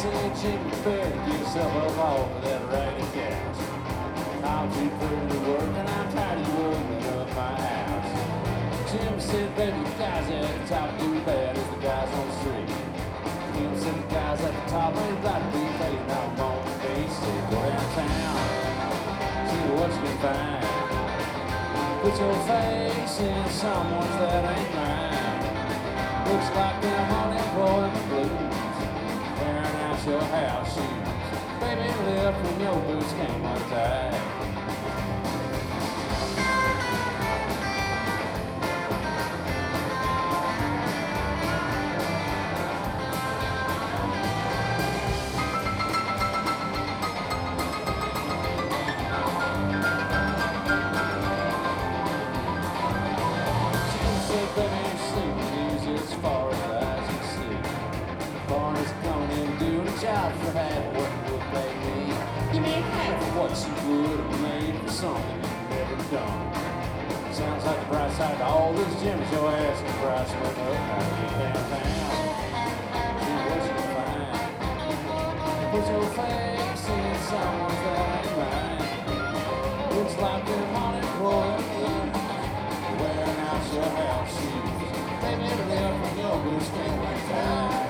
said, Jimmy, you better get yourself up off of that ragged couch. I'm too pretty to work and I'm tired of you opening up my house. Jim said, baby, the guys at the top do bad as the guys on the street. Jim said, the guys at the top ain't got to be paid now on the beach. Said, go downtown, see what you can find. Put your face in someone's that ain't mine. Looks like them unemployment blues, wearing out your house shoes. Baby, lift when your boots came untied. As far as eyes can see, foreigners coming in doing a job for half what would pay me. You make half of what you would have made for something you've never done. Sounds like the bright side to all this, Jim, is your ass and price went up. Now you get downtown, see what you can find. Put your face in someone's that ain't mine. Looks like them unemployed, wearing out your house shoes. Baby, live from your boots came like that.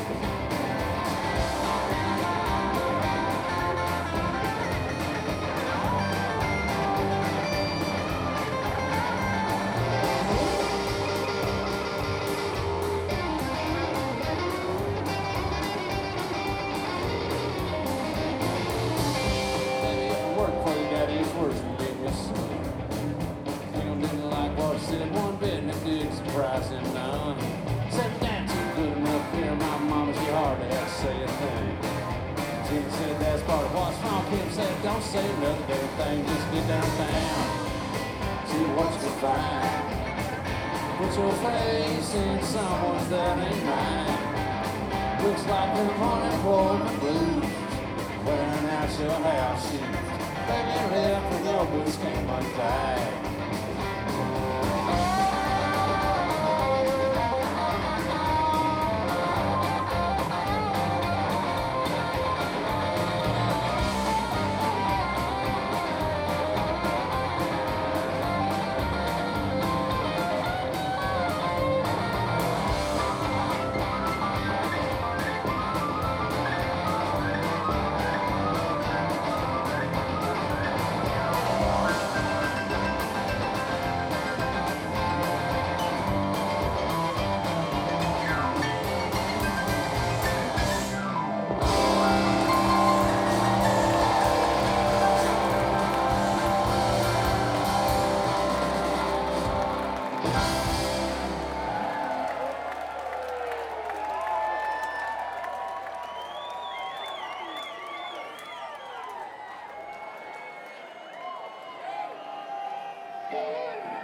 Baby, if you work for your daddy, it's worse than being your son. You didn't like what I said one bit, and it did surprising none. Said that too good enough here, my mama, she hardly had to say a thing. Jim said that's part of what's wrong. Kim said don't say another damn thing, just get downtown, see what you can find. Put your face in someone's that ain't mine. Looks like them unemployment blues, wearing out your house shoes. Baby, lift when your boots came untied. Yeah.